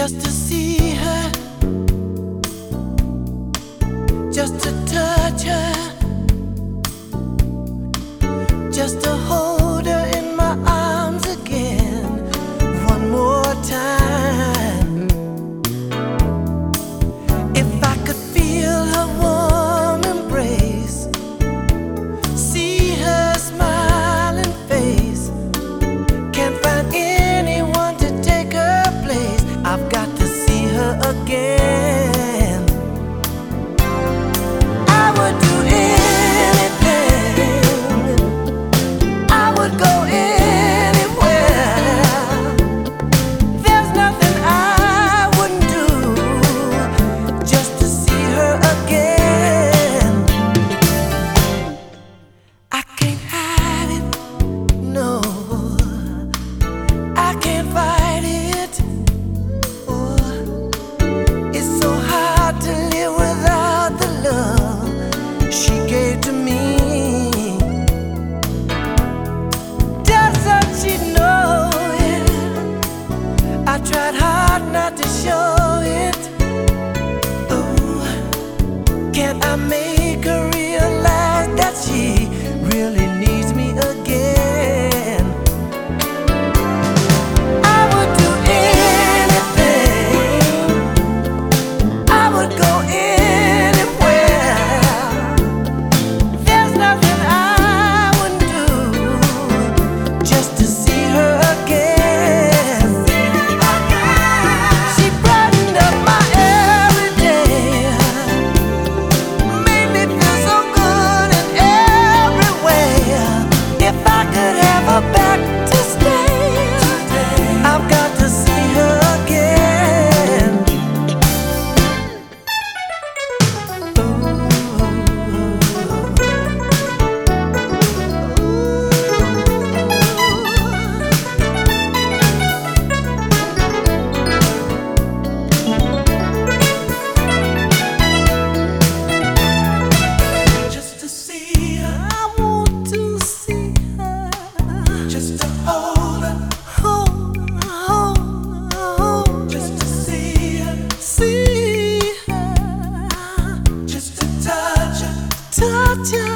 just to see her, just to touch her, just to hold her in my arms again one more time. If I could feel her warm embrace, see her smiling face, can't find anyone to take her place. I've got to see her again. I would do anything, I would go anywhere. There's nothing I wouldn't do just to see her again. I can't hide it, no, I can't fight it. Oh, it's so hard to live without the love she gave to me. Doesn't she know it? I tried hard not to show it. Oh, can't I make her realize that she really needs me again? I would do anything, I would go anywhere. There's nothing I wouldn't do just to see her again. She brightened up my every day, made me feel so good in every way. If I could have her back to stay, I've got to see her again. Just to see her, I want to see her, just to hold her, just to see her, just to touch her.